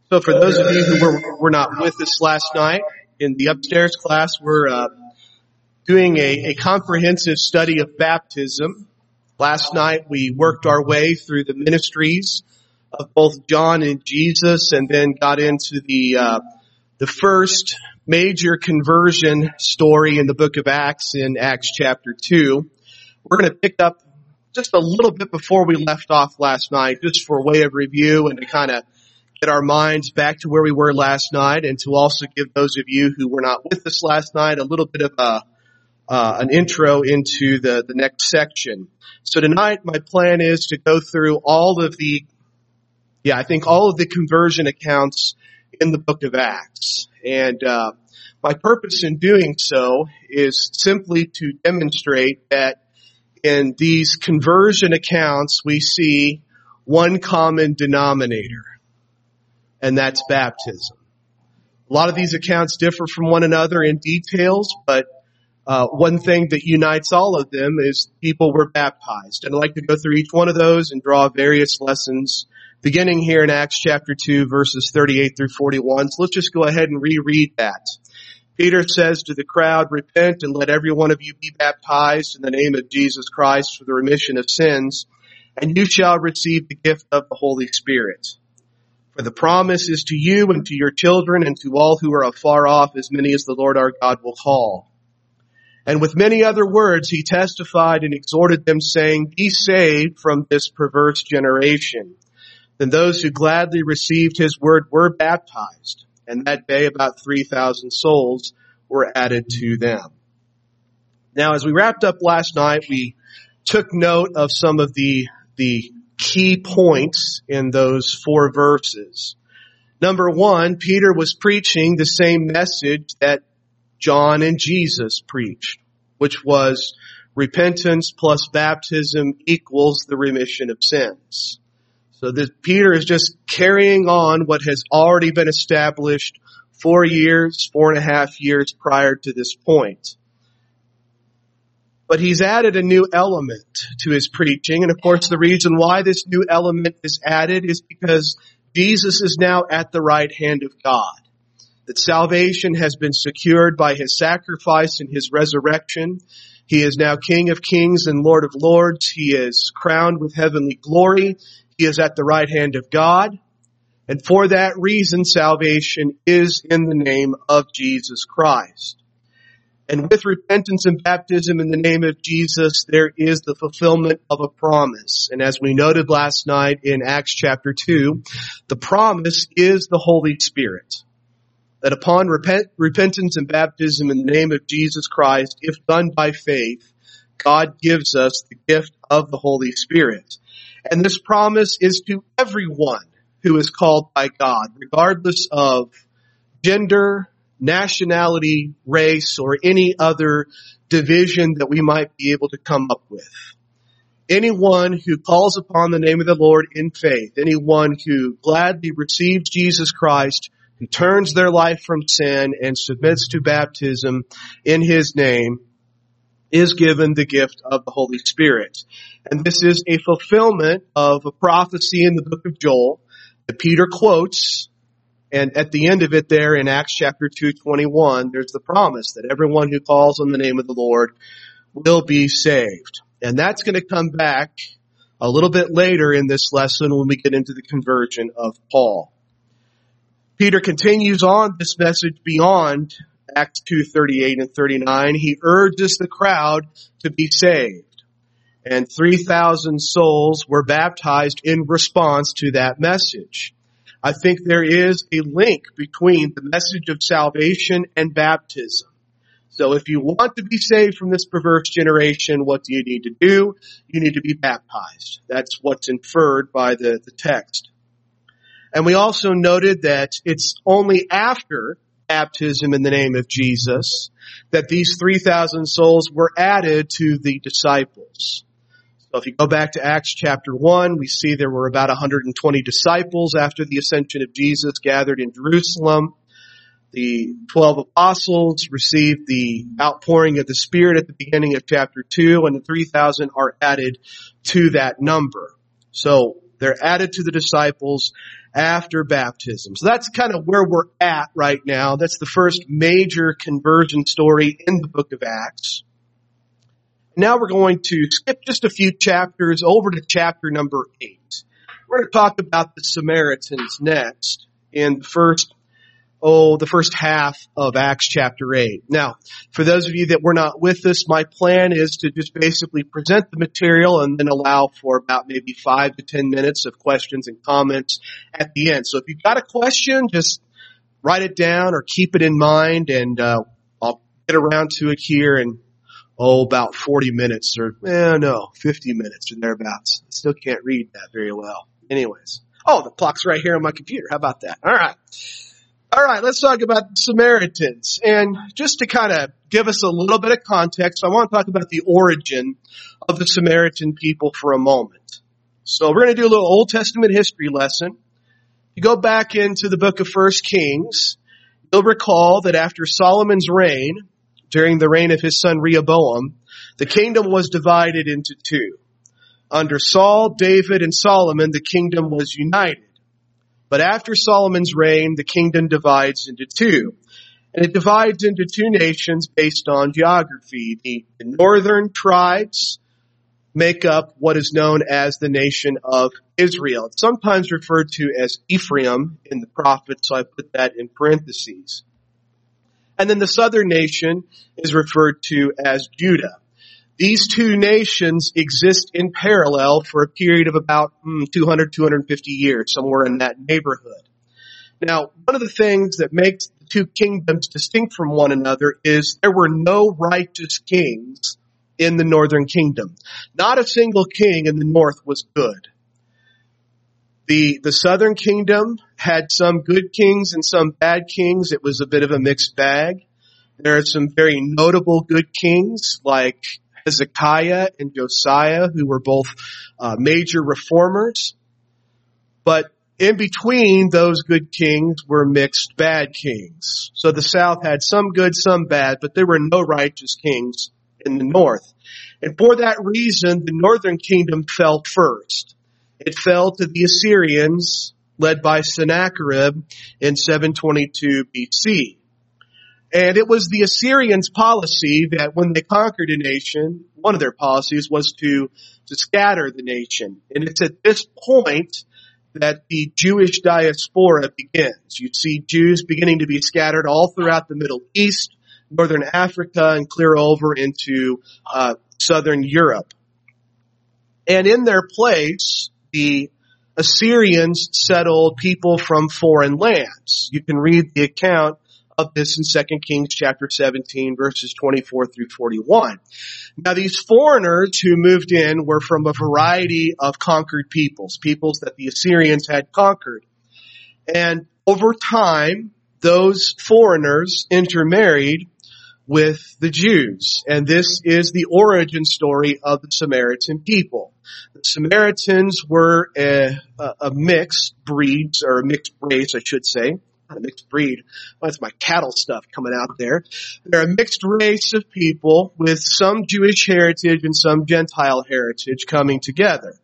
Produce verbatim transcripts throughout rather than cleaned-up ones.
So for those of you who were, were not with us last night, in the upstairs class, we're uh, doing a, a comprehensive study of baptism. Last night we worked our way through the ministries of both John and Jesus, and then got into the uh, the first major conversion story in the book of Acts in Acts chapter two. We're going to pick up just a little bit before we left off last night, just for way of review and to kind of get our minds back to where we were last night, and to also give those of you who were not with us last night a little bit of a, uh, an intro into the, the next section. So tonight my plan is to go through all of the, yeah, I think all of the conversion accounts in the book of Acts. And uh, my purpose in doing so is simply to demonstrate that in these conversion accounts we see one common denominator, and that's baptism. A lot of these accounts differ from one another in details, but uh, one thing that unites all of them is people were baptized. And I'd like to go through each one of those and draw various lessons, beginning here in Acts chapter two, verses thirty-eight through forty-one. So let's just go ahead and reread that. Peter says to the crowd, "Repent and let every one of you be baptized in the name of Jesus Christ for the remission of sins, and you shall receive the gift of the Holy Spirit. For the promise is to you and to your children and to all who are afar off, as many as the Lord our God will call." And with many other words he testified and exhorted them, saying, "Be saved from this perverse generation." Then those who gladly received his word were baptized, and that day about three thousand souls were added to them. Now, as we wrapped up last night, we took note of some of the the key points in those four verses. Number one, Peter was preaching the same message that John and Jesus preached, which was repentance plus baptism equals the remission of sins. So this, Peter is just carrying on what has already been established four years, four and a half years prior to this point. But he's added a new element to his preaching. And of course, the reason why this new element is added is because Jesus is now at the right hand of God. That salvation has been secured by his sacrifice and his resurrection. He is now King of Kings and Lord of Lords. He is crowned with heavenly glory. He is at the right hand of God. And for that reason, salvation is in the name of Jesus Christ. And with repentance and baptism in the name of Jesus, there is the fulfillment of a promise. And as we noted last night in Acts chapter two, the promise is the Holy Spirit. That upon repent, repentance and baptism in the name of Jesus Christ, if done by faith, God gives us the gift of the Holy Spirit. And this promise is to everyone who is called by God, regardless of gender, nationality, race, or any other division that we might be able to come up with. Anyone who calls upon the name of the Lord in faith, anyone who gladly receives Jesus Christ, who turns their life from sin and submits to baptism in his name, is given the gift of the Holy Spirit. And this is a fulfillment of a prophecy in the book of Joel that Peter quotes. And at the end of it there in Acts chapter two twenty-one, there's the promise that everyone who calls on the name of the Lord will be saved. And that's going to come back a little bit later in this lesson when we get into the conversion of Paul. Peter continues on this message beyond Acts two thirty-eight and thirty-nine. He urges the crowd to be saved. And three thousand souls were baptized in response to that message. I think there is a link between the message of salvation and baptism. So if you want to be saved from this perverse generation, what do you need to do? You need to be baptized. That's what's inferred by the, the text. And we also noted that it's only after baptism in the name of Jesus that these three thousand souls were added to the disciples. So if you go back to Acts chapter one, we see there were about one hundred twenty disciples after the ascension of Jesus gathered in Jerusalem. The twelve apostles received the outpouring of the Spirit at the beginning of chapter two, and the three thousand are added to that number. So They're added to the disciples after baptism. So that's kind of where we're at right now. That's the first major conversion story in the book of Acts. Now we're going to skip just a few chapters over to chapter number eight. We're going to talk about the Samaritans next in the first, oh, the first half of Acts chapter eight. Now, for those of you that were not with us, my plan is to just basically present the material and then allow for about maybe five to ten minutes of questions and comments at the end. So if you've got a question, just write it down or keep it in mind, and uh, I'll get around to it here in, oh, about forty minutes or, eh, no, fifty minutes or thereabouts. I still can't read that very well. Anyways. Oh, the clock's right here on my computer. How about that? All right. All right, let's talk about the Samaritans. And just to kind of give us a little bit of context, I want to talk about the origin of the Samaritan people for a moment. So we're going to do a little Old Testament history lesson. You go back into the book of First Kings, you'll recall that after Solomon's reign, during the reign of his son Rehoboam, the kingdom was divided into two. Under Saul, David, and Solomon, the kingdom was united. But after Solomon's reign, the kingdom divides into two. And it divides into two nations based on geography. The, the northern tribes make up what is known as the nation of Israel. It's sometimes referred to as Ephraim in the prophets, so I put that in parentheses. And then the southern nation is referred to as Judah. These two nations exist in parallel for a period of about mm, two hundred, two hundred fifty years, somewhere in that neighborhood. Now, one of the things that makes the two kingdoms distinct from one another is there were no righteous kings in the northern kingdom. Not a single king in the north was good. The, the southern kingdom had some good kings and some bad kings. It was a bit of a mixed bag. There are some very notable good kings like Hezekiah and Josiah, who were both uh, major reformers. But in between those good kings were mixed bad kings. So the south had some good, some bad, but there were no righteous kings in the north. And for that reason, the northern kingdom fell first. It fell to the Assyrians, led by Sennacherib in seven twenty-two B C. And it was the Assyrians' policy that when they conquered a nation, one of their policies was to, to scatter the nation. And it's at this point that the Jewish diaspora begins. You see Jews beginning to be scattered all throughout the Middle East, northern Africa, and clear over into uh, southern Europe. And in their place, the Assyrians settled people from foreign lands. You can read the account of this in Second Kings chapter seventeen, verses twenty-four through forty-one. Now, these foreigners who moved in were from a variety of conquered peoples, peoples that the Assyrians had conquered. And over time, those foreigners intermarried with the Jews. And this is the origin story of the Samaritan people. The Samaritans were a, a, a mixed breeds, or a mixed race, I should say. Not a mixed breed. Well, that's my cattle stuff coming out there. They're a mixed race of people with some Jewish heritage and some Gentile heritage coming together.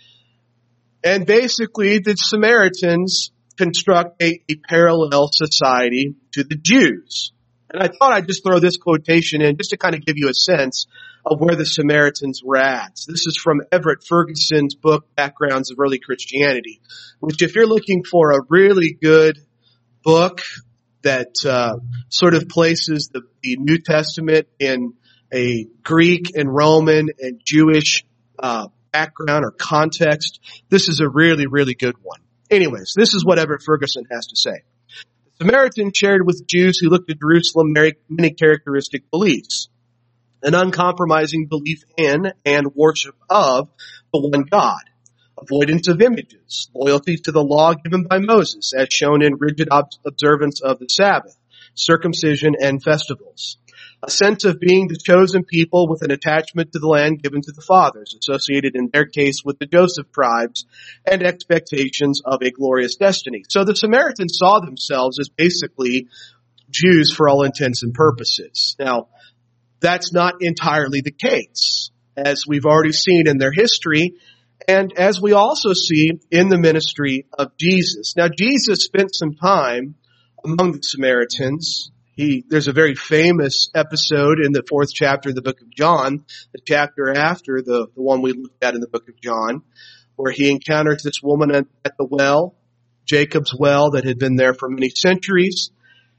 And basically, the Samaritans construct a, a parallel society to the Jews. And I thought I'd just throw this quotation in just to kind of give you a sense of where the Samaritans were at. So this is from Everett Ferguson's book, Backgrounds of Early Christianity, which if you're looking for a really good book that uh, sort of places the, the New Testament in a Greek and Roman and Jewish uh, background or context, this is a really, really good one. Anyways, this is what Everett Ferguson has to say. The Samaritans shared with Jews who looked at Jerusalem many characteristic beliefs. An uncompromising belief in and worship of the one God. Avoidance of images, loyalty to the law given by Moses, as shown in rigid observance of the Sabbath, circumcision, and festivals. A sense of being the chosen people with an attachment to the land given to the fathers, associated in their case with the Joseph tribes, and expectations of a glorious destiny. So the Samaritans saw themselves as basically Jews for all intents and purposes. Now, that's not entirely the case. As we've already seen in their history, And as we also see in the ministry of Jesus. Now, Jesus spent some time among the Samaritans. He, there's a very famous episode in the fourth chapter of the book of John, the chapter after the, the one we looked at in the book of John, where he encounters this woman at, at the well, Jacob's well that had been there for many centuries.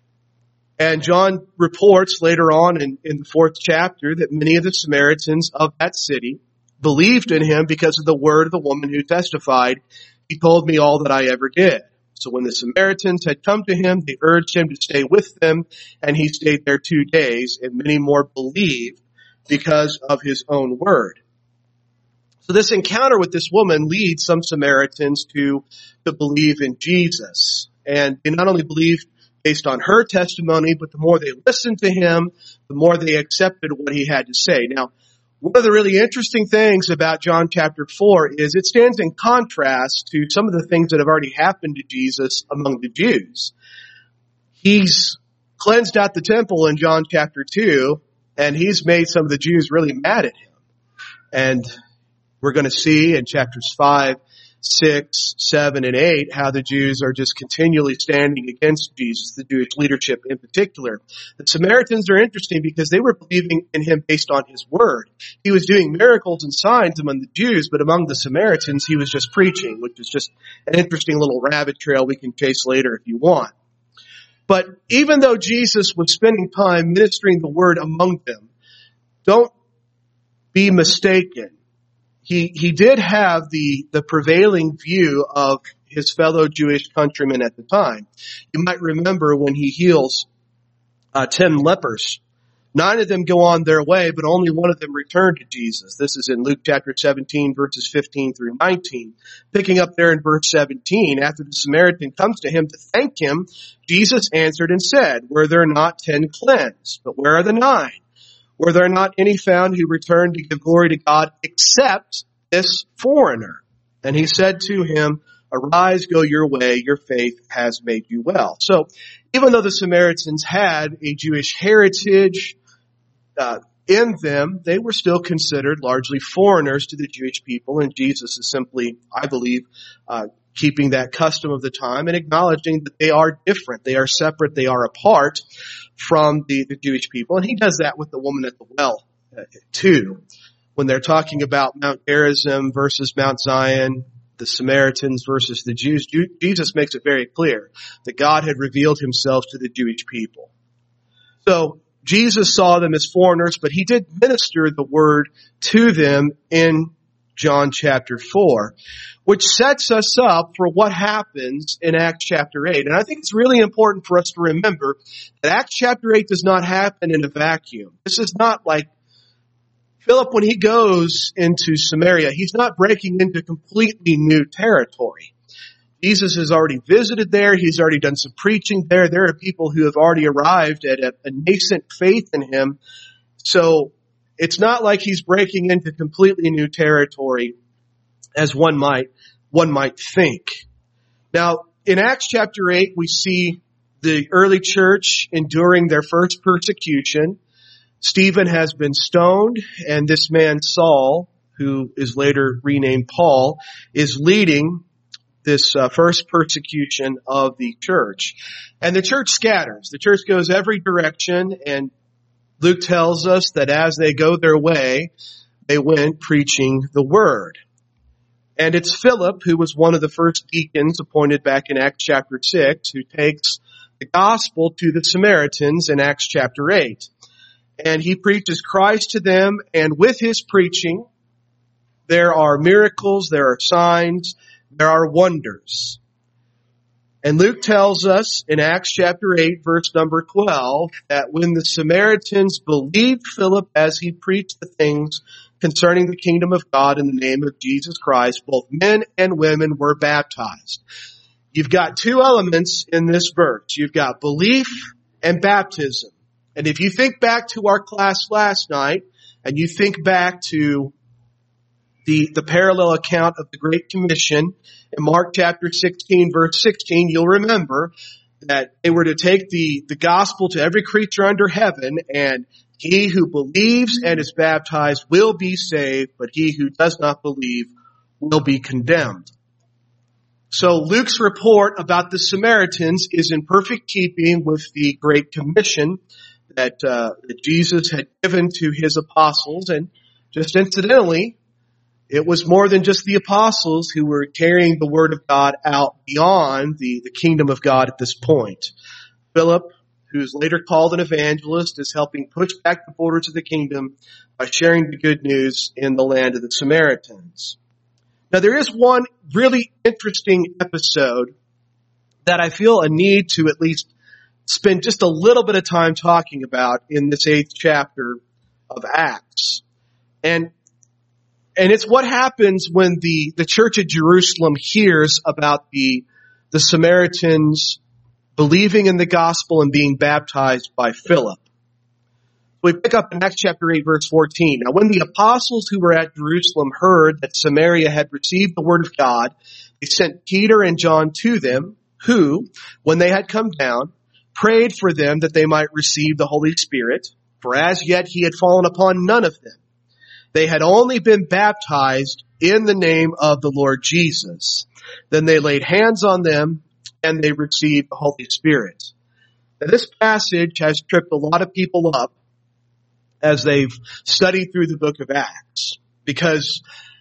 And John reports later on in, in the fourth chapter that many of the Samaritans of that city believed in him because of the word of the woman who testified, "He told me all that I ever did." So when the Samaritans had come to him, they urged him to stay with them, and he stayed there two days, and many more believed because of his own word. So this encounter with this woman leads some Samaritans to, to believe in Jesus. And they not only believed based on her testimony, but the more they listened to him, the more they accepted what he had to say. Now, one of the really interesting things about John chapter four is it stands in contrast to some of the things that have already happened to Jesus among the Jews. He's cleansed out the temple in John chapter two, and he's made some of the Jews really mad at him. And we're going to see in chapters five, six, seven, and eight how the Jews are just continually standing against Jesus, the Jewish leadership in particular. The Samaritans are interesting because they were believing in him based on his word. He was doing miracles and signs among the Jews, but among the Samaritans he was just preaching, which is just an interesting little rabbit trail we can chase later if you want. But even though Jesus was spending time ministering the word among them, don't be mistaken. He, he did have the, the prevailing view of his fellow Jewish countrymen at the time. You might remember when he heals uh, ten lepers. Nine of them go on their way, but only one of them returned to Jesus. This is in Luke chapter seventeen, verses fifteen through nineteen. Picking up there in verse seventeen, after the Samaritan comes to him to thank him, Jesus answered and said, "Were there not ten cleansed? But where are the nine? Were there not any found who returned to give glory to God except this foreigner?" And he said to him, "Arise, go your way, your faith has made you well." So even though the Samaritans had a Jewish heritage uh, in them, they were still considered largely foreigners to the Jewish people. And Jesus is simply, I believe, uh, keeping that custom of the time and acknowledging that they are different. They are separate. They are apart from the, the Jewish people. And he does that with the woman at the well, uh, too. When they're talking about Mount Gerizim versus Mount Zion, the Samaritans versus the Jews, Jesus makes it very clear that God had revealed himself to the Jewish people. So Jesus saw them as foreigners, but he did minister the word to them in John chapter four, which sets us up for what happens in Acts chapter eight. And I think it's really important for us to remember that Acts chapter eight does not happen in a vacuum. This is not like Philip, when he goes into Samaria, he's not breaking into completely new territory. Jesus has already visited there. He's already done some preaching there. There are people who have already arrived at a, a nascent faith in him. So it's not like he's breaking into completely new territory as one might, one might think. Now, in Acts chapter eight, we see the early church enduring their first persecution. Stephen has been stoned, and this man Saul, who is later renamed Paul, is leading this uh, first persecution of the church. And the church scatters. The church goes every direction, and Luke tells us that as they go their way, they went preaching the word. And it's Philip, who was one of the first deacons appointed back in Acts chapter six, who takes the gospel to the Samaritans in Acts chapter eight. And he preaches Christ to them, and with his preaching, there are miracles, there are signs, there are wonders. And Luke tells us in Acts chapter eight, verse number twelve, that when the Samaritans believed Philip as he preached the things concerning the kingdom of God in the name of Jesus Christ, both men and women were baptized. You've got two elements in this verse. You've got belief and baptism. And if you think back to our class last night, and you think back to the, the parallel account of the Great Commission in Mark chapter sixteen, verse sixteen, you'll remember that they were to take the, the gospel to every creature under heaven, and he who believes and is baptized will be saved, but he who does not believe will be condemned. So Luke's report about the Samaritans is in perfect keeping with the Great Commission that, uh, that Jesus had given to his apostles. And just incidentally, it was more than just the apostles who were carrying the word of God out beyond the, the kingdom of God at this point. Philip, who is later called an evangelist, is helping push back the borders of the kingdom by sharing the good news in the land of the Samaritans. Now, there is one really interesting episode that I feel a need to at least spend just a little bit of time talking about in this eighth chapter of Acts. And, and it's what happens when the, the church at Jerusalem hears about the, the Samaritans believing in the gospel and being baptized by Philip. We pick up in Acts chapter eight, verse fourteen. Now, when the apostles who were at Jerusalem heard that Samaria had received the word of God, they sent Peter and John to them, who, when they had come down, prayed for them that they might receive the Holy Spirit, for as yet he had fallen upon none of them. They had only been baptized in the name of the Lord Jesus. Then they laid hands on them, and they received the Holy Spirit. Now, this passage has tripped a lot of people up as they've studied through the book of Acts, because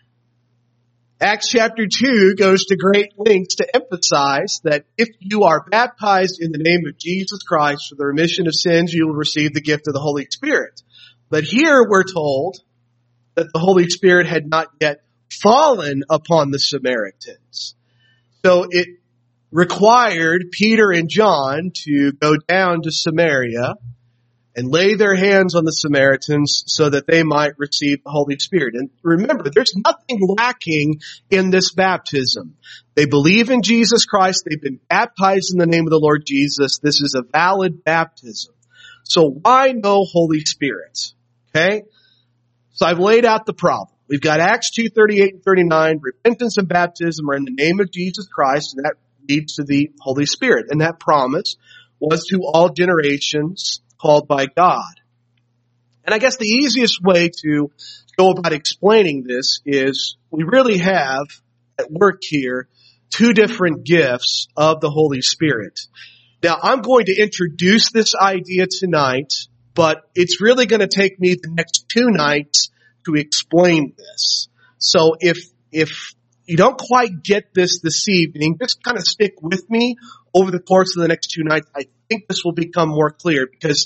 Acts chapter two goes to great lengths to emphasize that if you are baptized in the name of Jesus Christ for the remission of sins, you will receive the gift of the Holy Spirit. But here we're told that the Holy Spirit had not yet fallen upon the Samaritans. So it required Peter and John to go down to Samaria and lay their hands on the Samaritans so that they might receive the Holy Spirit. And remember, there's nothing lacking in this baptism. They believe in Jesus Christ. They've been baptized in the name of the Lord Jesus. This is a valid baptism. So why no Holy Spirit? Okay? So I've laid out the problem. We've got Acts two, thirty-eight and thirty-nine. Repentance and baptism are in the name of Jesus Christ, and that leads to the Holy Spirit. And that promise was to all generations called by God. And I guess the easiest way to go about explaining this is we really have at work here two different gifts of the Holy Spirit. Now, I'm going to introduce this idea tonight, but it's really going to take me the next two nights to explain this. So if, if you don't quite get this this evening, just kind of stick with me over the course of the next two nights. I think this will become more clear, because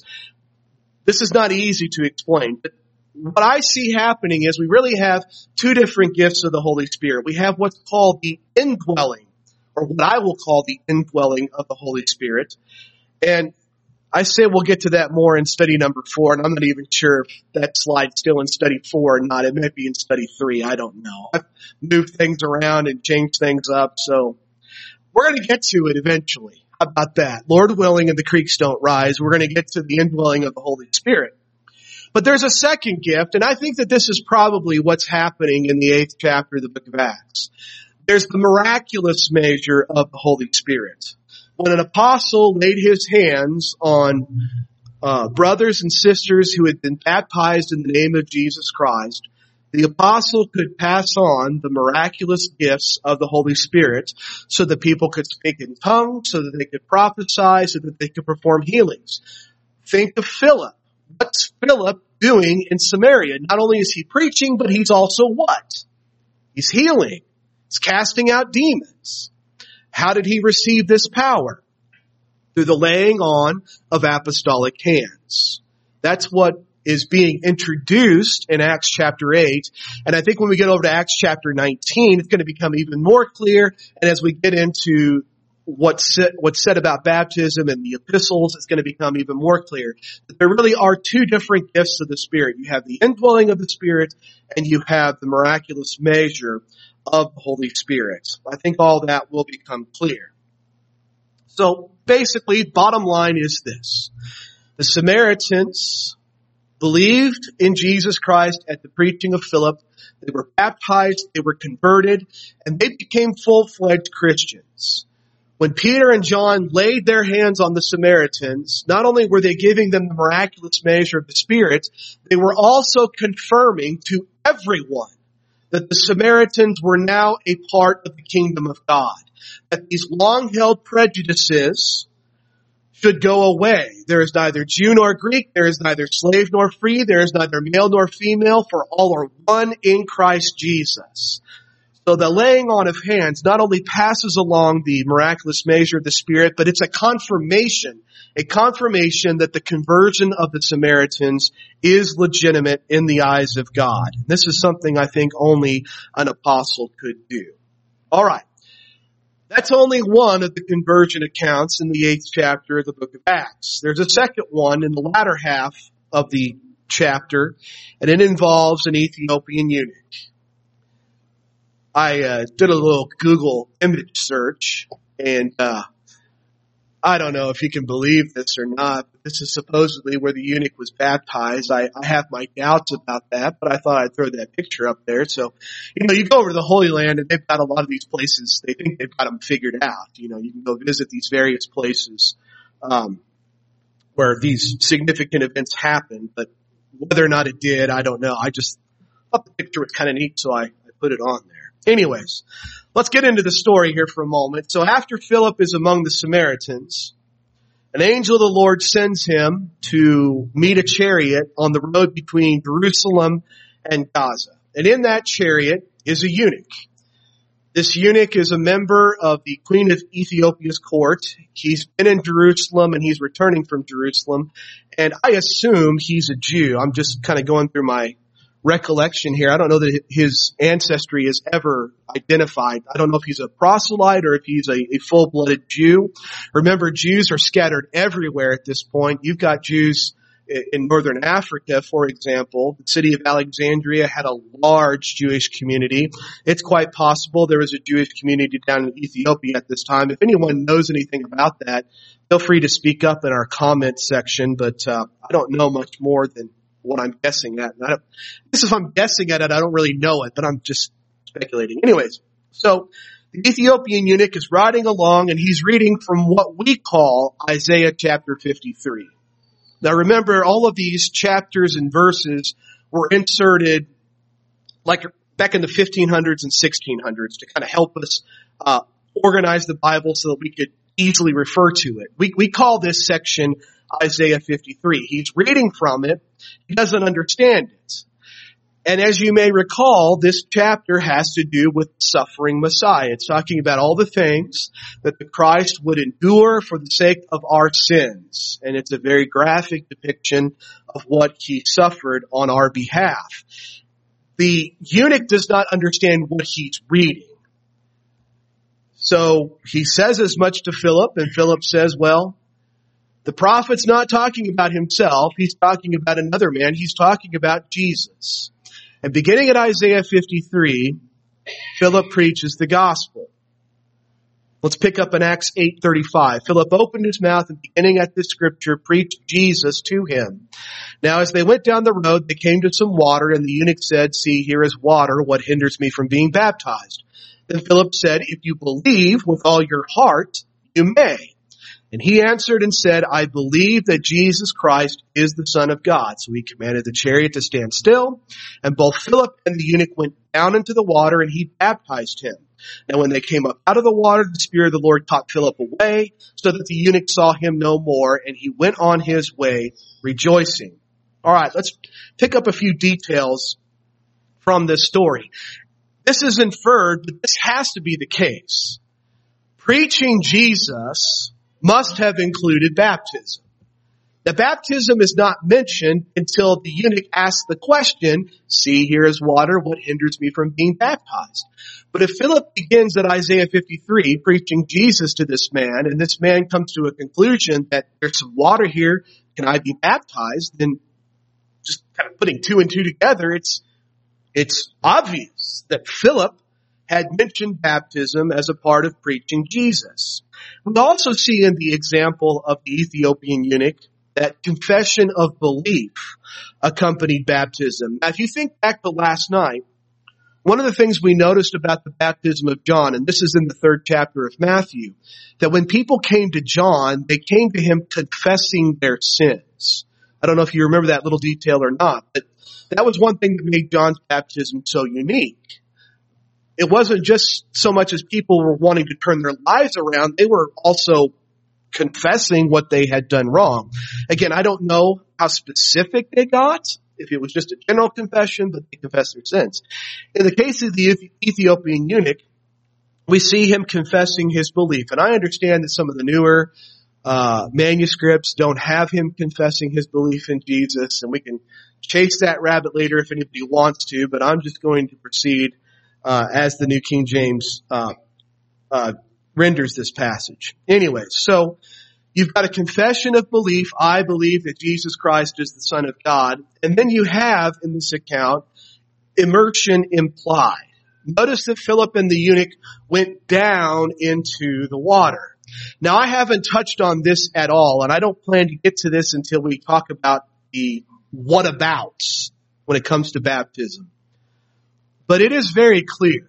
this is not easy to explain. But what I see happening is we really have two different gifts of the Holy Spirit. We have what's called the indwelling, or what I will call the indwelling of the Holy Spirit. And I say we'll get to that more in study number four, and I'm not even sure if that slide's still in study four or not. It might be in study three. I don't know. I've moved things around and changed things up, so we're going to get to it eventually. How about that? Lord willing, and the creeks don't rise, we're going to get to the indwelling of the Holy Spirit. But there's a second gift, and I think that this is probably what's happening in the eighth chapter of the book of Acts. There's the miraculous measure of the Holy Spirit. When an apostle laid his hands on uh, brothers and sisters who had been baptized in the name of Jesus Christ, the apostle could pass on the miraculous gifts of the Holy Spirit so that people could speak in tongues, so that they could prophesy, so that they could perform healings. Think of Philip. What's Philip doing in Samaria? Not only is he preaching, but he's also what? He's healing. He's casting out demons. How did he receive this power? Through the laying on of apostolic hands. That's what is being introduced in Acts chapter eight. And I think when we get over to Acts chapter nineteen, it's going to become even more clear. And as we get into what's said, what's said about baptism and the epistles, it's going to become even more clear that there really are two different gifts of the Spirit. You have the indwelling of the Spirit, and you have the miraculous measure of the Holy Spirit. I think all that will become clear. So basically, bottom line is this. The Samaritans believed in Jesus Christ at the preaching of Philip. They were baptized, they were converted, and they became full-fledged Christians. When Peter and John laid their hands on the Samaritans, not only were they giving them the miraculous measure of the Spirit, they were also confirming to everyone that the Samaritans were now a part of the kingdom of God, that these long-held prejudices should go away. There is neither Jew nor Greek, there is neither slave nor free, there is neither male nor female, for all are one in Christ Jesus. So the laying on of hands not only passes along the miraculous measure of the Spirit, but it's a confirmation, a confirmation that the conversion of the Samaritans is legitimate in the eyes of God. This is something I think only an apostle could do. All right. That's only one of the conversion accounts in the eighth chapter of the book of Acts. There's a second one in the latter half of the chapter, and it involves an Ethiopian eunuch. I uh, did a little Google image search, and uh, I don't know if you can believe this or not, but this is supposedly where the eunuch was baptized. I, I have my doubts about that, but I thought I'd throw that picture up there. So, you know, you go over to the Holy Land, and they've got a lot of these places. They think they've got them figured out. You know, you can go visit these various places um, where these significant events happen, but whether or not it did, I don't know. I just thought the picture was kind of neat, so I, I put it on there. Anyways, let's get into the story here for a moment. So after Philip is among the Samaritans, an angel of the Lord sends him to meet a chariot on the road between Jerusalem and Gaza. And in that chariot is a eunuch. This eunuch is a member of the Queen of Ethiopia's court. He's been in Jerusalem and he's returning from Jerusalem. And I assume he's a Jew. I'm just kind of going through my recollection here. I don't know that his ancestry is ever identified. I don't know if he's a proselyte or if he's a, a full-blooded Jew. Remember, Jews are scattered everywhere at this point. You've got Jews in northern Africa, for example. The city of Alexandria had a large Jewish community. It's quite possible there was a Jewish community down in Ethiopia at this time. If anyone knows anything about that, feel free to speak up in our comment section, but uh, I don't know much more than what I'm guessing at. And I don't, this if I'm guessing at it, I don't really know it, but I'm just speculating. Anyways, so the Ethiopian eunuch is riding along and he's reading from what we call Isaiah chapter fifty-three. Now remember, all of these chapters and verses were inserted like back in the fifteen hundreds and sixteen hundreds to kind of help us uh, organize the Bible so that we could easily refer to it. We, we call this section Isaiah fifty-three. He's reading from it. He doesn't understand it. And as you may recall, this chapter has to do with suffering Messiah. It's talking about all the things that the Christ would endure for the sake of our sins. And it's a very graphic depiction of what he suffered on our behalf. The eunuch does not understand what he's reading. So he says as much to Philip, and Philip says, well, the prophet's not talking about himself. He's talking about another man. He's talking about Jesus. And beginning at Isaiah fifty-three, Philip preaches the gospel. Let's pick up in Acts eight thirty-five. Philip opened his mouth and beginning at this scripture preached Jesus to him. Now as they went down the road, they came to some water, and the eunuch said, see, here is water. What hinders me from being baptized? Then Philip said, if you believe with all your heart, you may. And he answered and said, I believe that Jesus Christ is the Son of God. So he commanded the chariot to stand still, and both Philip and the eunuch went down into the water, and he baptized him. Now when they came up out of the water, the Spirit of the Lord caught Philip away, so that the eunuch saw him no more, and he went on his way rejoicing. All right, let's pick up a few details from this story. This is inferred, but this has to be the case. Preaching Jesus must have included baptism. The baptism is not mentioned until the eunuch asks the question, see, here is water, what hinders me from being baptized? But if Philip begins at Isaiah fifty-three, preaching Jesus to this man, and this man comes to a conclusion that there's some water here, can I be baptized? Then just kind of putting two and two together, it's, it's obvious that Philip had mentioned baptism as a part of preaching Jesus. We also see in the example of the Ethiopian eunuch that confession of belief accompanied baptism. Now, if you think back to last night, one of the things we noticed about the baptism of John, and this is in the third chapter of Matthew, that when people came to John, they came to him confessing their sins. I don't know if you remember that little detail or not, but that was one thing that made John's baptism so unique. it wasn't just so much as people were wanting to turn their lives around, they were also confessing what they had done wrong. Again, I don't know how specific they got, if it was just a general confession, but they confessed their sins. In the case of the Ethiopian eunuch, we see him confessing his belief. And I understand that some of the newer uh manuscripts don't have him confessing his belief in Jesus, and we can chase that rabbit later if anybody wants to, but I'm just going to proceed uh as the New King James uh uh renders this passage. Anyway, so you've got a confession of belief. I believe that Jesus Christ is the Son of God. And then you have, in this account, immersion implied. Notice that Philip and the eunuch went down into the water. Now, I haven't touched on this at all, and I don't plan to get to this until we talk about the whatabouts when it comes to baptism. But it is very clear,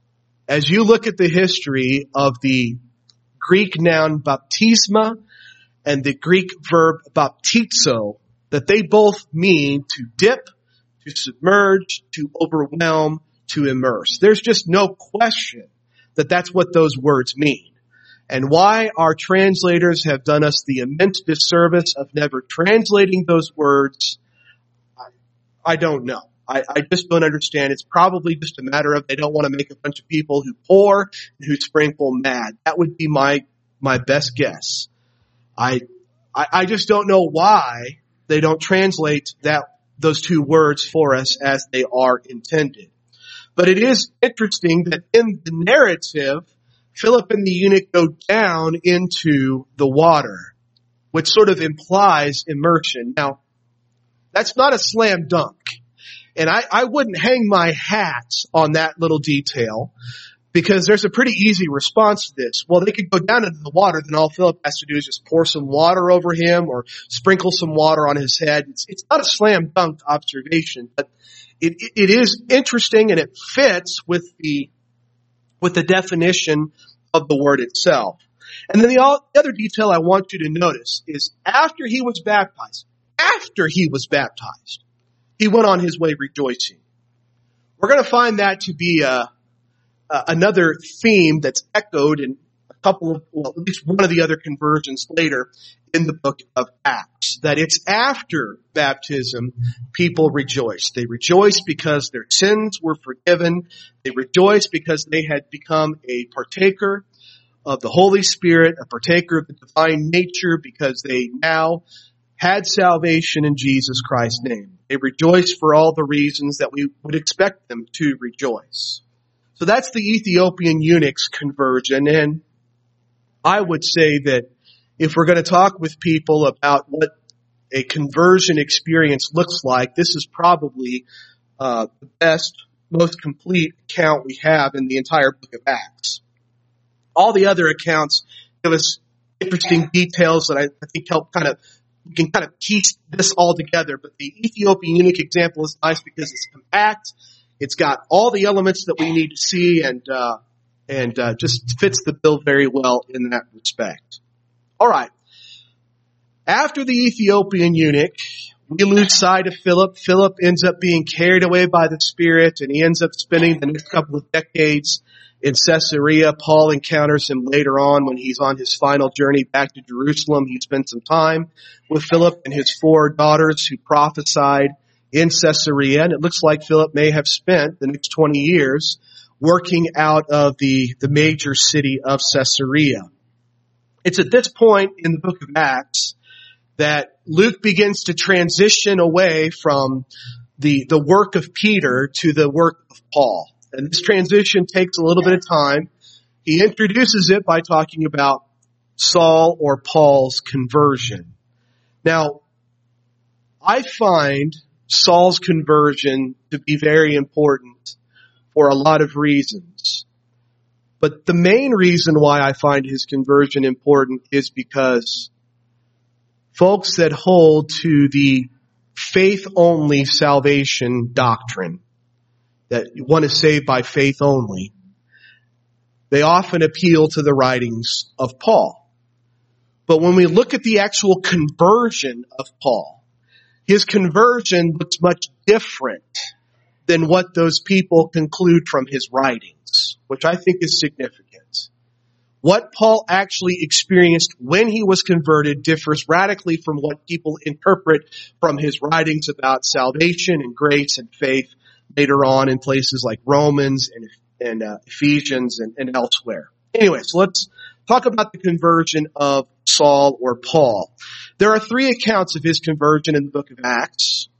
as you look at the history of the Greek noun baptisma and the Greek verb baptizo, that they both mean to dip, to submerge, to overwhelm, to immerse. There's just no question that that's what those words mean. And why our translators have done us the immense disservice of never translating those words, I, I don't know. I, I just don't understand. It's probably just a matter of they don't want to make a bunch of people who pour and who sprinkle mad. That would be my my best guess. I I, I just don't know why they don't translate that those two words for us as they are intended. But it is interesting that in the narrative, Philip and the eunuch go down into the water, which sort of implies immersion. Now, that's not a slam dunk. And I, I wouldn't hang my hat on that little detail, because there's a pretty easy response to this. Well, they could go down into the water, then all Philip has to do is just pour some water over him or sprinkle some water on his head. It's, it's not a slam dunk observation, but it, it, it is interesting, and it fits with the with the definition of the word itself. And then the, all, the other detail I want you to notice is after he was baptized, after he was baptized, he went on his way rejoicing. We're going to find that to be a, a, another theme that's echoed in a couple of, well, at least one of the other conversions later in the book of Acts. That it's after baptism people rejoice. They rejoice because their sins were forgiven. They rejoice because they had become a partaker of the Holy Spirit, a partaker of the divine nature, because they now had salvation in Jesus Christ's name. They rejoice for all the reasons that we would expect them to rejoice. So that's the Ethiopian eunuch's conversion. And I would say that if we're going to talk with people about what a conversion experience looks like, this is probably uh, the best, most complete account we have in the entire book of Acts. All the other accounts give us interesting details that I, I think help kind of we can kind of piece this all together. But the Ethiopian eunuch example is nice because it's compact. It's got all the elements that we need to see, and uh, and uh, just fits the bill very well in that respect. All right. After the Ethiopian eunuch, we lose sight of Philip. Philip ends up being carried away by the Spirit, and he ends up spending the next couple of decades in Caesarea. Paul encounters him later on when he's on his final journey back to Jerusalem. He spent some time with Philip and his four daughters who prophesied in Caesarea, and it looks like Philip may have spent the next twenty years working out of the, the major city of Caesarea. It's at this point in the book of Acts that Luke begins to transition away from the, the work of Peter to the work of Paul. And this transition takes a little bit of time. He introduces it by talking about Saul or Paul's conversion. Now, I find Saul's conversion to be very important for a lot of reasons. But the main reason why I find his conversion important is because folks that hold to the faith-only salvation doctrine, that one is saved by faith only, they often appeal to the writings of Paul. But when we look at the actual conversion of Paul, his conversion looks much different than what those people conclude from his writings. which I think is significant. What Paul actually experienced when he was converted differs radically from what people interpret from his writings about salvation and grace and faith later on in places like Romans and, and uh, Ephesians and, and elsewhere. Anyway, so let's talk about the conversion of Saul or Paul. There are three accounts of his conversion in the book of Acts.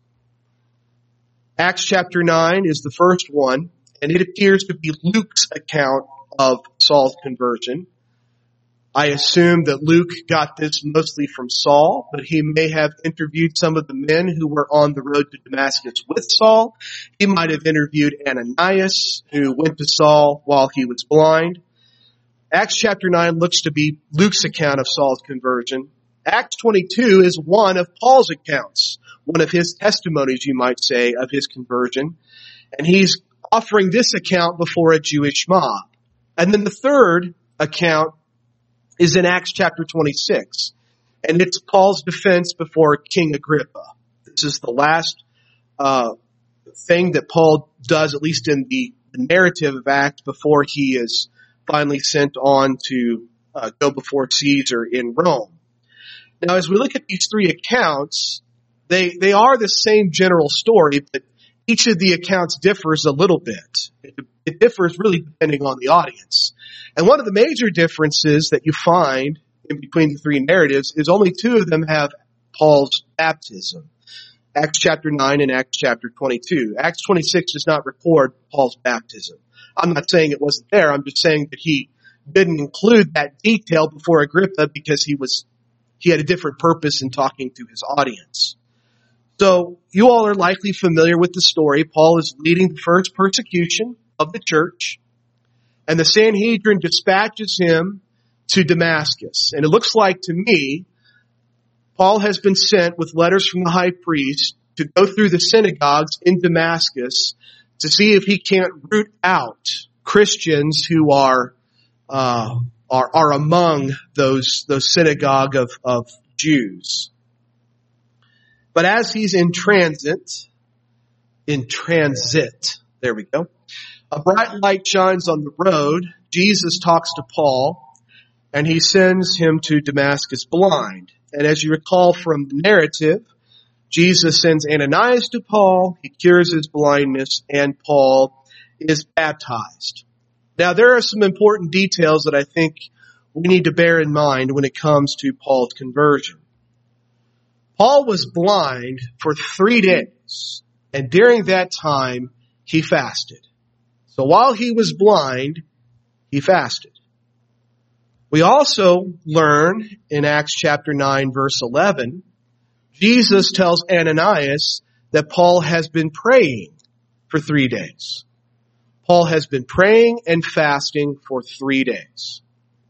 Acts chapter nine is the first one, and it appears to be Luke's account of Saul's conversion. I assume that Luke got this mostly from Saul, but he may have interviewed some of the men who were on the road to Damascus with Saul. He might have interviewed Ananias, who went to Saul while he was blind. Acts chapter nine looks to be Luke's account of Saul's conversion. Acts twenty-two is one of Paul's accounts, one of his testimonies, you might say, of his conversion. And he's offering this account before a Jewish mob. And then the third account is in Acts chapter twenty-six. And it's Paul's defense before King Agrippa. This is the last uh thing that Paul does, at least in the narrative of Acts, before he is finally sent on to uh, go before Caesar in Rome. Now, as we look at these three accounts, they they are the same general story, but each of the accounts differs a little bit. It, it differs really depending on the audience. And one of the major differences that you find in between the three narratives is only two of them have Paul's baptism. Acts chapter nine and Acts chapter twenty-two. Acts twenty-six does not record Paul's baptism. I'm not saying it wasn't there. I'm just saying that he didn't include that detail before Agrippa because he was, he had a different purpose in talking to his audience. So you all are likely familiar with the story. Paul is leading the first persecution of the church, and the Sanhedrin dispatches him to Damascus. And it looks like to me, Paul has been sent with letters from the high priest to go through the synagogues in Damascus to see if he can't root out Christians who are uh, are, are among those those synagogue of, of Jews. But as he's in transit, in transit, there we go, a bright light shines on the road. Jesus talks to Paul, and he sends him to Damascus blind. And as you recall from the narrative, Jesus sends Ananias to Paul, he cures his blindness, and Paul is baptized. Now, there are some important details that I think we need to bear in mind when it comes to Paul's conversion. Paul was blind for three days, and during that time, he fasted. So while he was blind, he fasted. We also learn in Acts chapter nine, verse eleven, Jesus tells Ananias that Paul has been praying for three days. Paul has been praying and fasting for three days.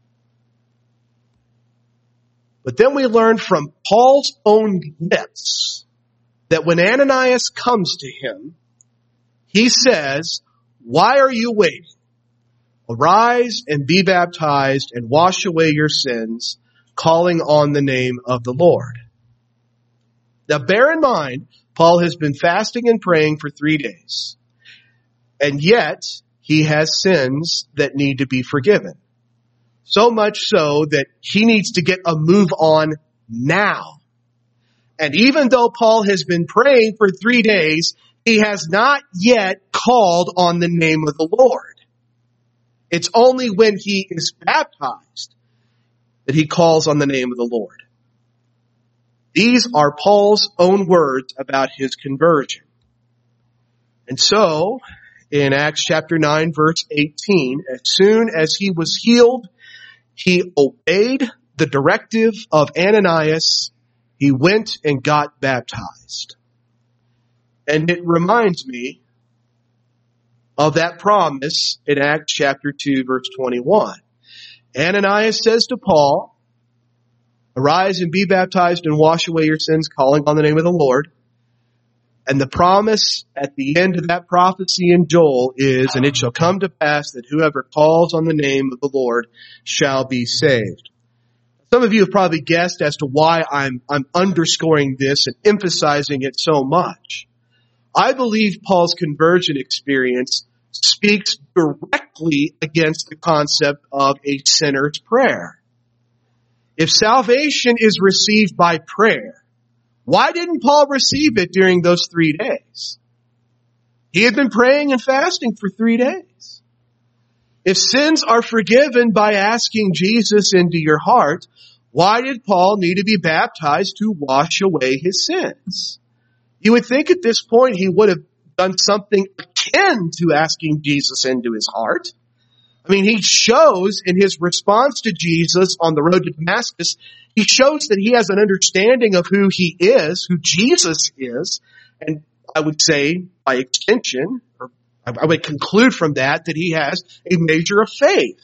But then we learn from Paul's own lips that when Ananias comes to him, he says, "Why are you waiting? Arise and be baptized and wash away your sins, calling on the name of the Lord." Now bear in mind, Paul has been fasting and praying for three days. And yet, he has sins that need to be forgiven. So much so that he needs to get a move on now. And even though Paul has been praying for three days, he has not yet called on the name of the Lord. It's only when he is baptized that he calls on the name of the Lord. These are Paul's own words about his conversion. And so, in Acts chapter nine, verse eighteen, as soon as he was healed, he obeyed the directive of Ananias. He went and got baptized. And it reminds me of that promise in Acts chapter two, verse twenty-one. Ananias says to Paul, "Arise and be baptized and wash away your sins, calling on the name of the Lord." And the promise at the end of that prophecy in Joel is, "And it shall come to pass that whoever calls on the name of the Lord shall be saved." Some of you have probably guessed as to why I'm, I'm underscoring this and emphasizing it so much. I believe Paul's conversion experience speaks directly against the concept of a sinner's prayer. If salvation is received by prayer, why didn't Paul receive it during those three days? He had been praying and fasting for three days. If sins are forgiven by asking Jesus into your heart, why did Paul need to be baptized to wash away his sins? You would think at this point he would have done something akin to asking Jesus into his heart. I mean, he shows in his response to Jesus on the road to Damascus, he shows that he has an understanding of who he is, who Jesus is, and I would say, by extension, or I would conclude from that, that he has a measure of faith.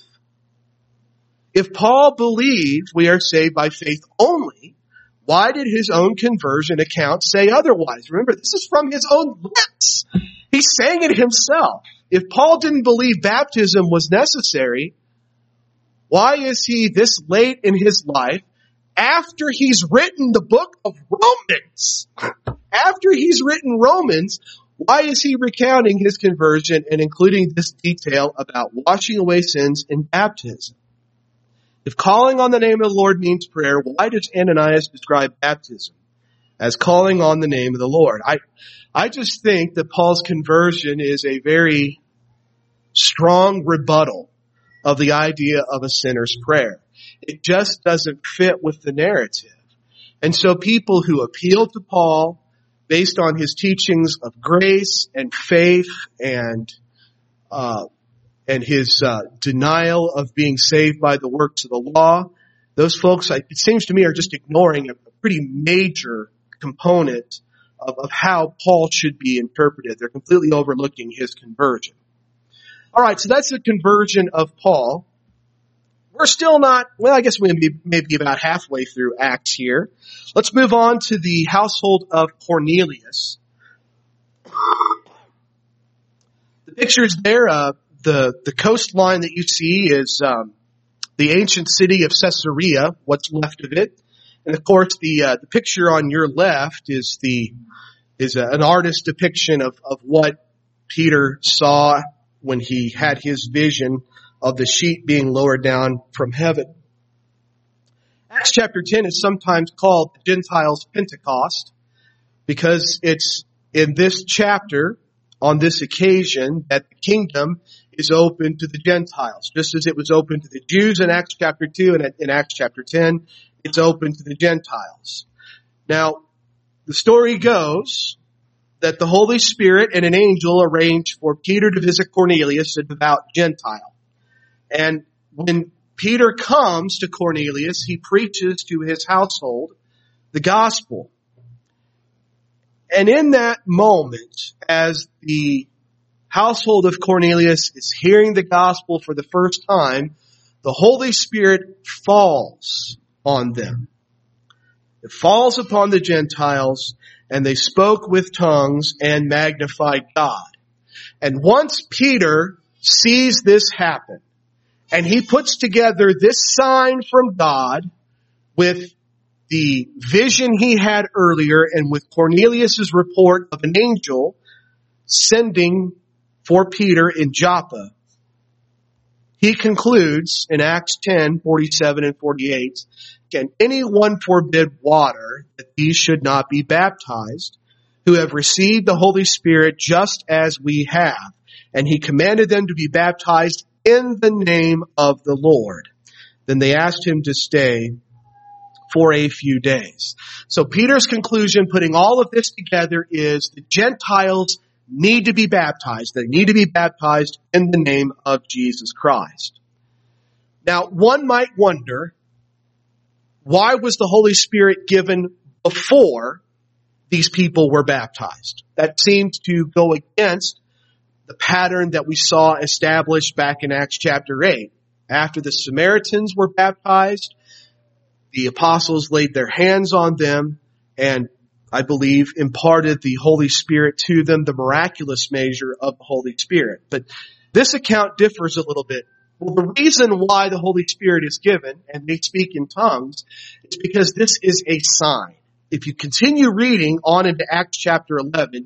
If Paul believed we are saved by faith only, why did his own conversion account say otherwise? Remember, this is from his own lips. He's saying it himself. If Paul didn't believe baptism was necessary, why is he this late in his life, after he's written the book of Romans, after he's written Romans, why is he recounting his conversion and including this detail about washing away sins in baptism? If calling on the name of the Lord means prayer, why does Ananias describe baptism as calling on the name of the Lord? I, I just think that Paul's conversion is a very strong rebuttal of the idea of a sinner's prayer. It just doesn't fit with the narrative. And so people who appeal to Paul based on his teachings of grace and faith and uh and his uh denial of being saved by the works of the law, those folks, it seems to me, are just ignoring a pretty major component of, of how Paul should be interpreted. They're completely overlooking his conversion. All right, so that's the conversion of Paul. We're still not, well, I guess we're going to be maybe about halfway through Acts here. Let's move on to the household of Cornelius. The pictures there, uh, the, the coastline that you see is um, the ancient city of Caesarea, what's left of it. And of course, the uh, the picture on your left is the is a, an artist's depiction of, of what Peter saw when he had his vision of the sheet being lowered down from heaven. Acts chapter ten is sometimes called the Gentiles' Pentecost because it's in this chapter, on this occasion, that the kingdom is open to the Gentiles. Just as it was open to the Jews in Acts chapter two and in Acts chapter ten, it's open to the Gentiles. Now, the story goes that the Holy Spirit and an angel arranged for Peter to visit Cornelius, a devout Gentile. And when Peter comes to Cornelius, he preaches to his household the gospel. And in that moment, as the household of Cornelius is hearing the gospel for the first time, the Holy Spirit falls on them. It falls upon the Gentiles, and they spoke with tongues and magnified God. And once Peter sees this happen, and he puts together this sign from God with the vision he had earlier and with Cornelius' report of an angel sending for Peter in Joppa, he concludes in Acts ten, forty-seven and forty-eight, can anyone forbid water that these should not be baptized, who have received the Holy Spirit just as we have? And he commanded them to be baptized in the name of the Lord. Then they asked him to stay for a few days. So Peter's conclusion, putting all of this together, is the Gentiles need to be baptized. They need to be baptized in the name of Jesus Christ. Now, one might wonder, why was the Holy Spirit given before these people were baptized? That seemed to go against the pattern that we saw established back in Acts chapter eight. After the Samaritans were baptized, the apostles laid their hands on them and, I believe, imparted the Holy Spirit to them, the miraculous measure of the Holy Spirit. But this account differs a little bit. Well, the reason why the Holy Spirit is given and they speak in tongues is because this is a sign. If you continue reading on into Acts chapter eleven,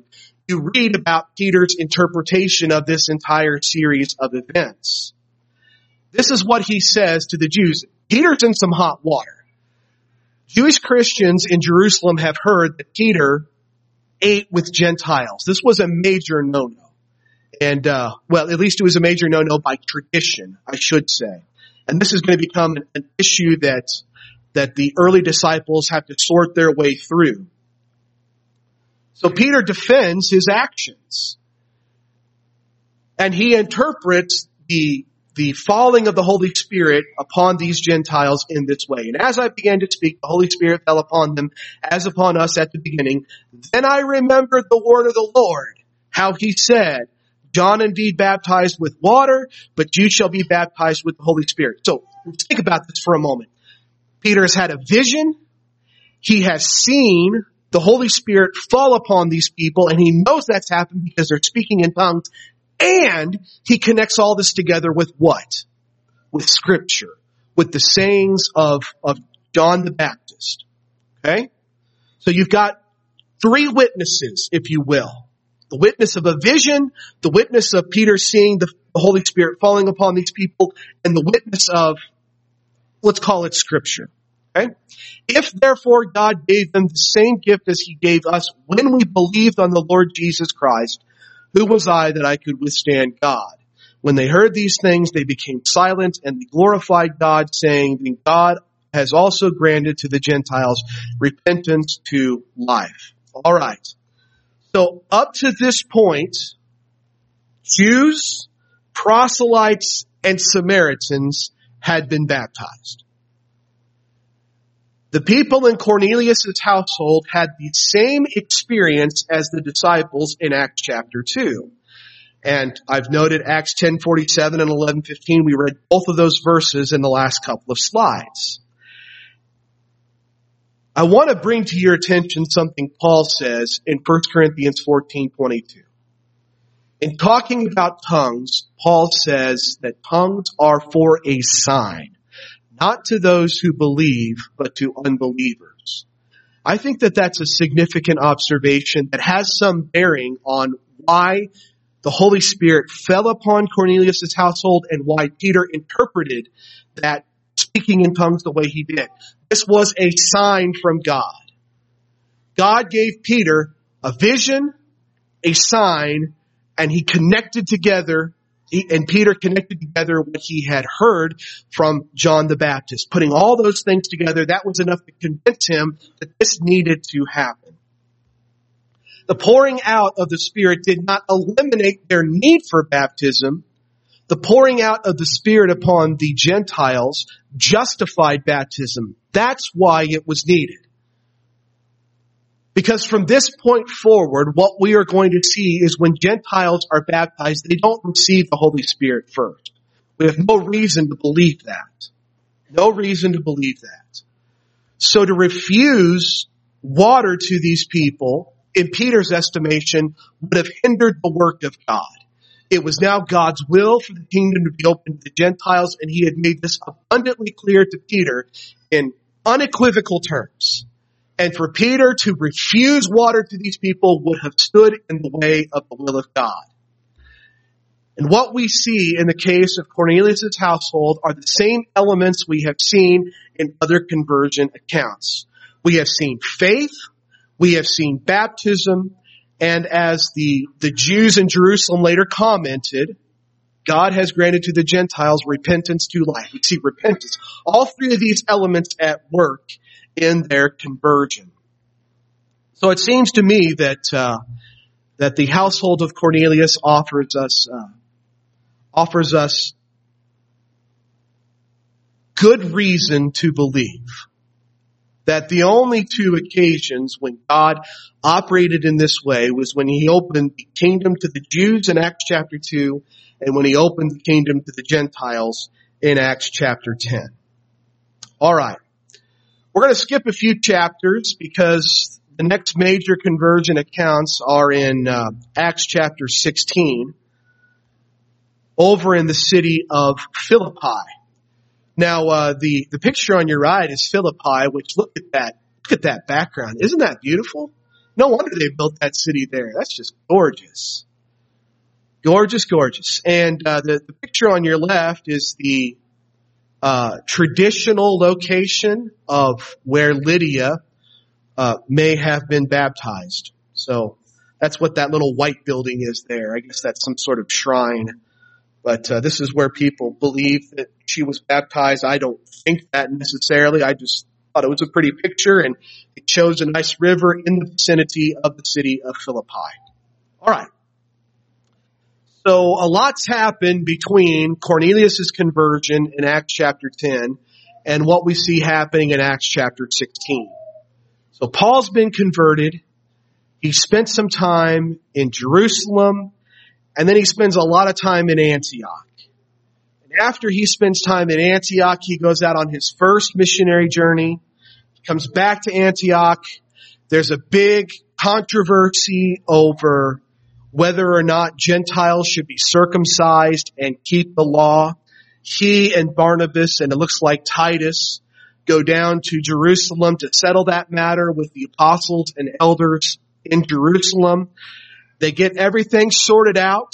you read about Peter's interpretation of this entire series of events. This is what he says to the Jews. Peter's in some hot water. Jewish Christians in Jerusalem have heard that Peter ate with Gentiles. This was a major no-no. And, uh, well, at least it was a major no-no by tradition, I should say. And this is going to become an, an issue that, that the early disciples have to sort their way through. So Peter defends his actions. And he interprets the, the falling of the Holy Spirit upon these Gentiles in this way. And as I began to speak, the Holy Spirit fell upon them as upon us at the beginning. Then I remembered the word of the Lord, how he said, John indeed baptized with water, but you shall be baptized with the Holy Spirit. So think about this for a moment. Peter has had a vision. He has seen the Holy Spirit fall upon these people, and he knows that's happened because they're speaking in tongues. And he connects all this together with what? With Scripture, with the sayings of, of John the Baptist. Okay? So you've got three witnesses, if you will. The witness of a vision, the witness of Peter seeing the, the Holy Spirit falling upon these people, and the witness of, let's call it Scripture. Okay? If therefore God gave them the same gift as he gave us when we believed on the Lord Jesus Christ, who was I that I could withstand God? When they heard these things, they became silent and they glorified God, saying, then God has also granted to the Gentiles repentance to life. All right. So up to this point, Jews, proselytes, and Samaritans had been baptized. The people in Cornelius' household had the same experience as the disciples in Acts chapter two. And I've noted Acts ten forty-seven and eleven fifteen. We read both of those verses in the last couple of slides. I want to bring to your attention something Paul says in First Corinthians fourteen twenty-two. In talking about tongues, Paul says that tongues are for a sign, not to those who believe, but to unbelievers. I think that that's a significant observation that has some bearing on why the Holy Spirit fell upon Cornelius' household and why Peter interpreted that speaking in tongues the way he did. This was a sign from God. God gave Peter a vision, a sign, and he connected together, he, and Peter connected together what he had heard from John the Baptist. Putting all those things together, that was enough to convince him that this needed to happen. The pouring out of the Spirit did not eliminate their need for baptism. The pouring out of the Spirit upon the Gentiles justified baptism. That's why it was needed. Because from this point forward, what we are going to see is when Gentiles are baptized, they don't receive the Holy Spirit first. We have no reason to believe that. No reason to believe that. So to refuse water to these people, in Peter's estimation, would have hindered the work of God. It was now God's will for the kingdom to be open to the Gentiles, and he had made this abundantly clear to Peter in unequivocal terms. And for Peter to refuse water to these people would have stood in the way of the will of God. And what we see in the case of Cornelius' household are the same elements we have seen in other conversion accounts. We have seen faith, we have seen baptism, and as the, the Jews in Jerusalem later commented, God has granted to the Gentiles repentance to life. We see repentance. All three of these elements at work in their conversion. So it seems to me that uh, that the household of Cornelius offers us uh, offers us good reason to believe that the only two occasions when God operated in this way was when he opened the kingdom to the Jews in Acts chapter two and when he opened the kingdom to the Gentiles in Acts chapter ten. All right. We're going to skip a few chapters because the next major conversion accounts are in uh, Acts chapter sixteen over in the city of Philippi. Now, uh, the, the picture on your right is Philippi, which look at that, look at that background. Isn't that beautiful? Isn't No wonder they built that city there. That's just gorgeous. Gorgeous, gorgeous. And uh, the, the picture on your left is the uh, traditional location of where Lydia uh, may have been baptized. So that's what that little white building is there. I guess that's some sort of shrine. But uh, this is where people believe that she was baptized. I don't think that necessarily. I just thought it was a pretty picture, and it shows a nice river in the vicinity of the city of Philippi. All right. So a lot's happened between Cornelius' conversion in Acts chapter ten and what we see happening in Acts chapter sixteen. So Paul's been converted. He spent some time in Jerusalem, and then he spends a lot of time in Antioch. And after he spends time in Antioch, he goes out on his first missionary journey. He comes back to Antioch. There's a big controversy over whether or not Gentiles should be circumcised and keep the law. He and Barnabas, and it looks like Titus, go down to Jerusalem to settle that matter with the apostles and elders in Jerusalem. They get everything sorted out.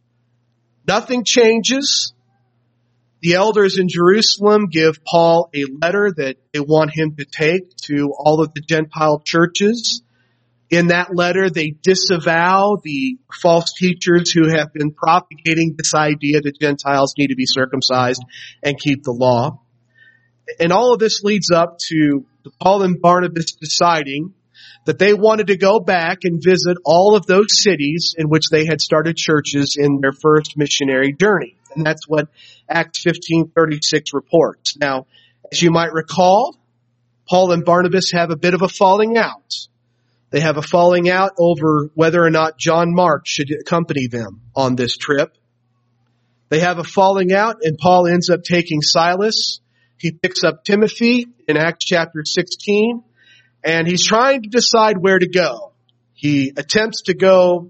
Nothing changes. The elders in Jerusalem give Paul a letter that they want him to take to all of the Gentile churches. In that letter, they disavow the false teachers who have been propagating this idea that Gentiles need to be circumcised and keep the law. And all of this leads up to Paul and Barnabas deciding that they wanted to go back and visit all of those cities in which they had started churches in their first missionary journey. And that's what Acts fifteen thirty-six reports. Now, as you might recall, Paul and Barnabas have a bit of a falling out. They have a falling out over whether or not John Mark should accompany them on this trip. They have a falling out, and Paul ends up taking Silas. He picks up Timothy in Acts chapter sixteen, and he's trying to decide where to go. He attempts to go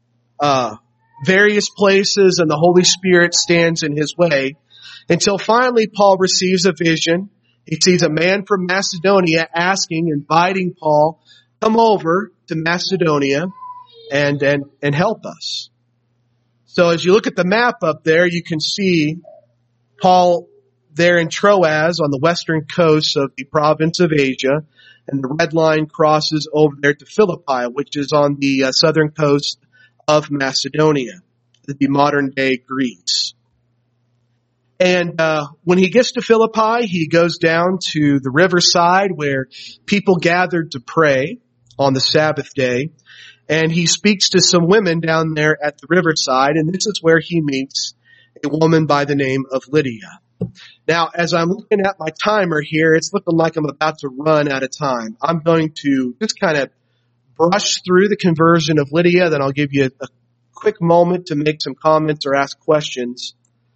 uh various places, and the Holy Spirit stands in his way until finally Paul receives a vision. He sees a man from Macedonia asking, inviting Paul, come over to Macedonia and, and, and help us. So as you look at the map up there, you can see Paul there in Troas on the western coast of the province of Asia, and the red line crosses over there to Philippi, which is on the uh, southern coast of Macedonia, the modern day Greece. And uh when he gets to Philippi, he goes down to the riverside where people gathered to pray on the Sabbath day. And he speaks to some women down there at the riverside, and this is where he meets a woman by the name of Lydia. Now, as I'm looking at my timer here, it's looking like I'm about to run out of time. I'm going to just kind of brush through the conversion of Lydia, then I'll give you a, a quick moment to make some comments or ask questions.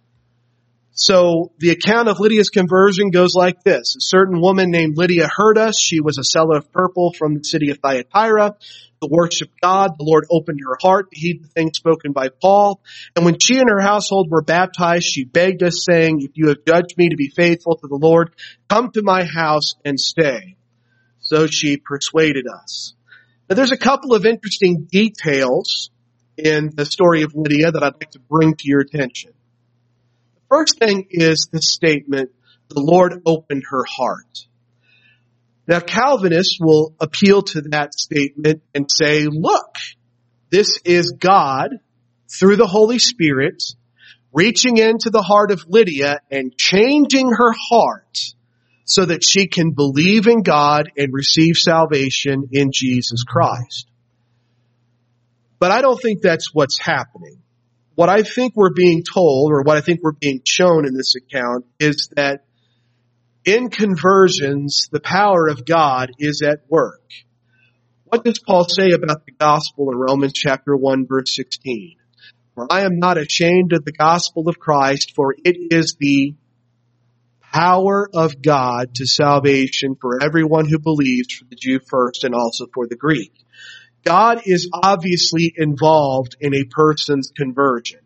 So the account of Lydia's conversion goes like this. A certain woman named Lydia heard us. She was a seller of purple from the city of Thyatira. The worship God. The Lord opened her heart to heed the things spoken by Paul. And when she and her household were baptized, she begged us, saying, if you have judged me to be faithful to the Lord, come to my house and stay. So she persuaded us. Now there's a couple of interesting details in the story of Lydia that I'd like to bring to your attention. The first thing is the statement, the Lord opened her heart. Now Calvinists will appeal to that statement and say, look, this is God through the Holy Spirit reaching into the heart of Lydia and changing her heart so that she can believe in God and receive salvation in Jesus Christ. But I don't think that's what's happening. What I think we're being told, or what I think we're being shown in this account, is that in conversions, the power of God is at work. What does Paul say about the gospel in Romans chapter one, verse sixteen? For I am not ashamed of the gospel of Christ, for it is the power of God to salvation for everyone who believes, for the Jew first and also for the Greek. God is obviously involved in a person's conversion.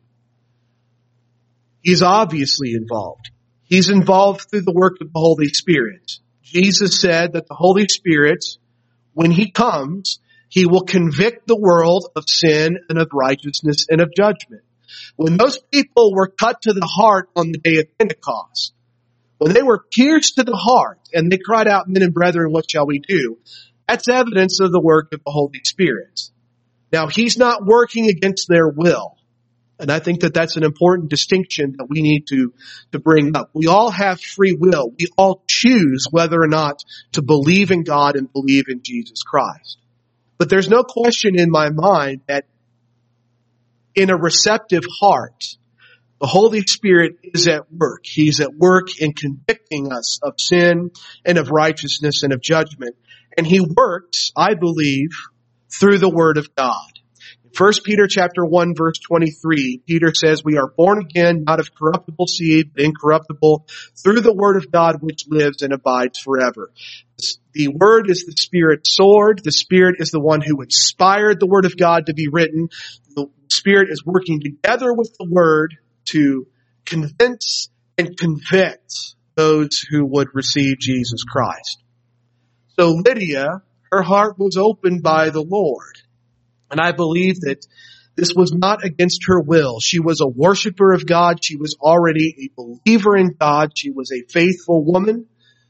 He's obviously involved. He's involved through the work of the Holy Spirit. Jesus said that the Holy Spirit, when He comes, He will convict the world of sin and of righteousness and of judgment. When those people were cut to the heart on the day of Pentecost, when they were pierced to the heart and they cried out, men and brethren, what shall we do? That's evidence of the work of the Holy Spirit. Now, he's not working against their will. And I think that that's an important distinction that we need to, to bring up. We all have free will. We all choose whether or not to believe in God and believe in Jesus Christ. But there's no question in my mind that in a receptive heart, the Holy Spirit is at work. He's at work in convicting us of sin and of righteousness and of judgment. And he works, I believe, through the Word of God. First Peter chapter one verse twenty-three, Peter says, we are born again, not of corruptible seed, but incorruptible, through the word of God which lives and abides forever. The word is the Spirit's sword. The Spirit is the one who inspired the word of God to be written. The Spirit is working together with the word to convince and convict those who would receive Jesus Christ. So Lydia, her heart was opened by the Lord. And I believe that this was not against her will. She was a worshiper of God. She was already a believer in God. She was a faithful woman.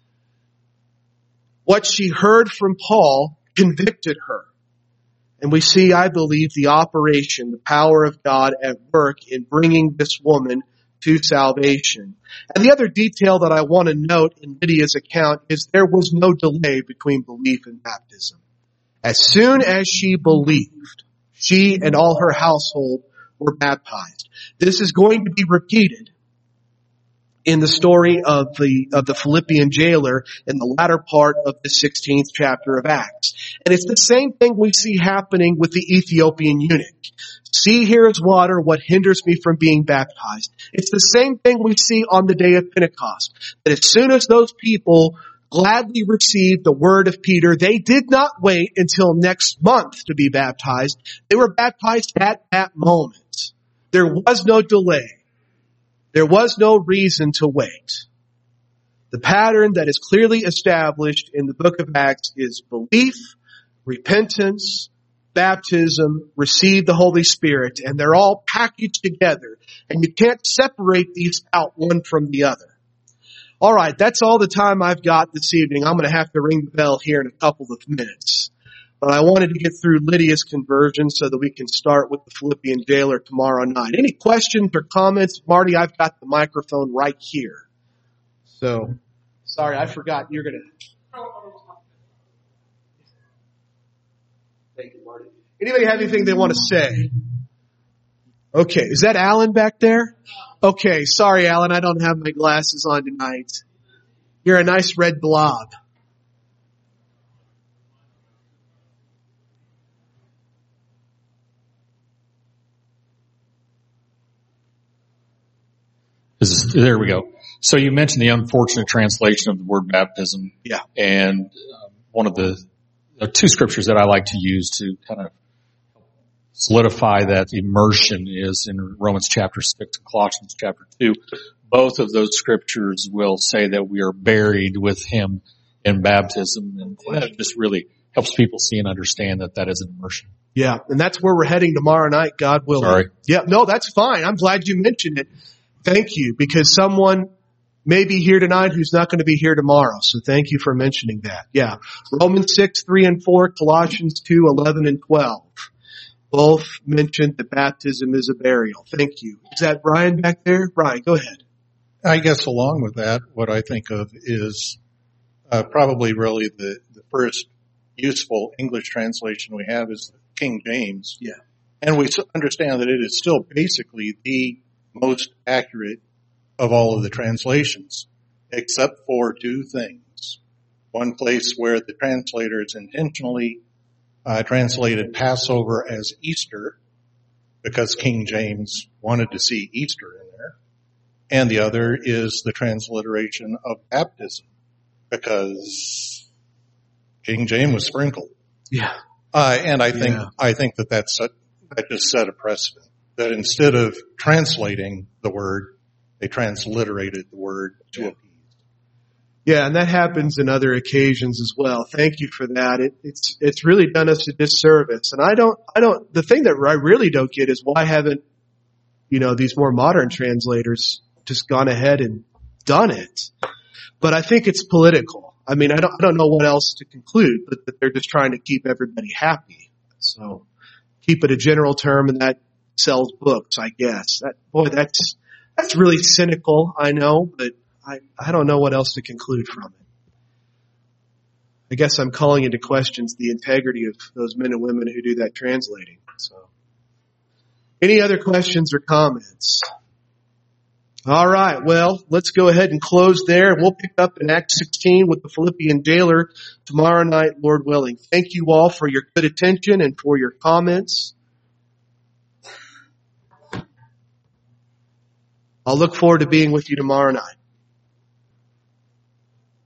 What she heard from Paul convicted her. And we see, I believe, the operation, the power of God at work in bringing this woman to salvation. And the other detail that I want to note in Lydia's account is there was no delay between belief and baptism. As soon as she believed, she and all her household were baptized. This is going to be repeated in the story of the of the Philippian jailer in the latter part of the sixteenth chapter of Acts. And it's the same thing we see happening with the Ethiopian eunuch. See, here is water, what hinders me from being baptized? It's the same thing we see on the day of Pentecost. That as soon as those people gladly received the word of Peter, they did not wait until next month to be baptized. They were baptized at that moment. There was no delay. There was no reason to wait. The pattern that is clearly established in the book of Acts is belief, repentance, baptism, receive the Holy Spirit, and they're all packaged together. And you can't separate these out one from the other. All right, that's all the time I've got this evening. I'm going to have to ring the bell here in a couple of minutes. But I wanted to get through Lydia's conversion so that we can start with the Philippian jailer tomorrow night. Any questions or comments? Marty, I've got the microphone right here. So, sorry, I forgot you're going to... Thank you, Marty. Anybody have anything they want to say? Okay, is that Alan back there? Okay, sorry, Alan, I don't have my glasses on tonight. You're a nice red blob. This is, there we go. So you mentioned the unfortunate translation of the word baptism. Yeah. And um, one of the there are two scriptures that I like to use to kind of solidify that immersion is in Romans chapter six and Colossians chapter two. Both of those scriptures will say that we are buried with him in baptism, and that just really helps people see and understand that that is an immersion. Yeah, and that's where we're heading tomorrow night, God willing. Sorry. Yeah, no, that's fine. I'm glad you mentioned it. Thank you, because someone may be here tonight who's not going to be here tomorrow. So thank you for mentioning that. Yeah, Romans six, three and four, Colossians two, eleven and twelve. Both mentioned that baptism is a burial. Thank you. Is that Brian back there? Brian, go ahead. I guess along with that, what I think of is uh, probably really the, the first useful English translation we have is King James. Yeah. And we understand that it is still basically the most accurate of all of the translations, except for two things. One place where the translators intentionally Uh, translated Passover as Easter because King James wanted to see Easter in there. And the other is the transliteration of baptism because King James was sprinkled. Yeah. Uh, and I think, yeah. I think that that's a, that just set a precedent that instead of translating the word, they transliterated the word to yeah. appease. Yeah, and that happens in other occasions as well. Thank you for that. It, it's it's really done us a disservice. And I don't I don't the thing that I really don't get is why haven't, you know, these more modern translators just gone ahead and done it. But I think it's political. I mean, I don't I don't know what else to conclude, but that they're just trying to keep everybody happy. So keep it a general term, and that sells books, I guess. That boy, that's that's really cynical, I know, but I, I don't know what else to conclude from it. I guess I'm calling into questions the integrity of those men and women who do that translating. So, any other questions or comments? All right. Well, let's go ahead and close there. We'll pick up in Acts sixteen with the Philippian jailer tomorrow night, Lord willing. Thank you all for your good attention and for your comments. I'll look forward to being with you tomorrow night.